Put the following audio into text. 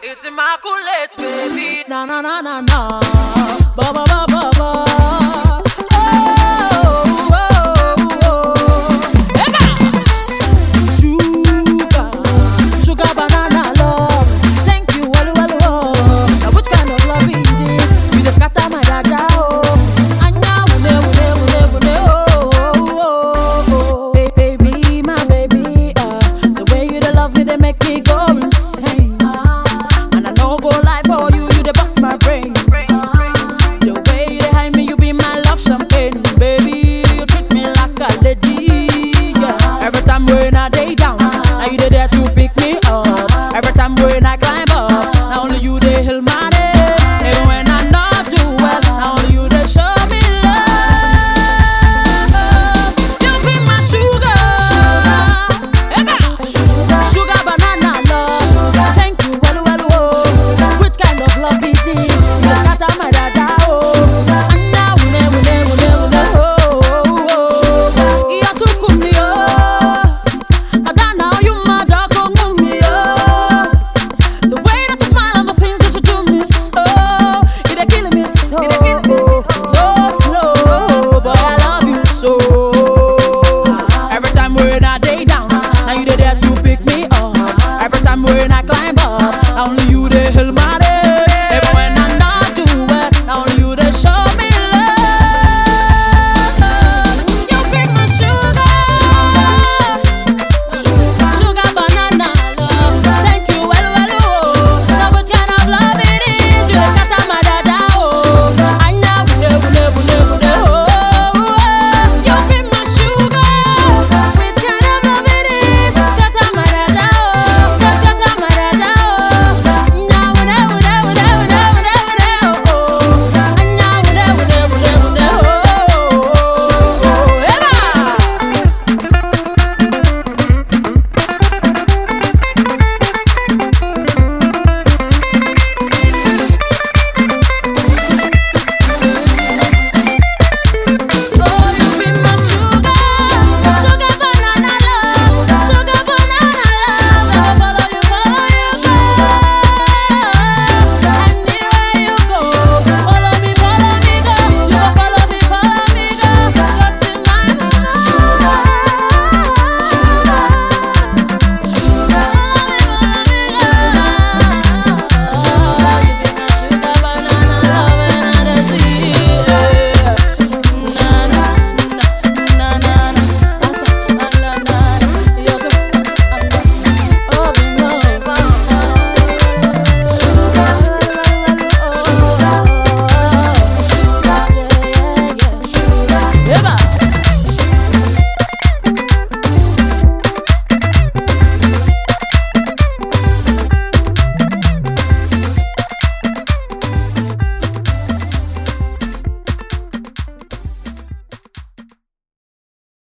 It's immaculate, baby. Na na na na na. Ba ba ba ba ba. Sugar banana love. Thank you, well, well, well. Now which kind of love is this? You just scatter my dada, oh. Anya, oh. Baby, my baby, the way you dey love me, they make me go insane. And I no go lie for you, you dey bust my brain. The way you dey hide me, you be my love champagne, baby. You treat me like a lady, yeah. Every time when I day down, now you dey there to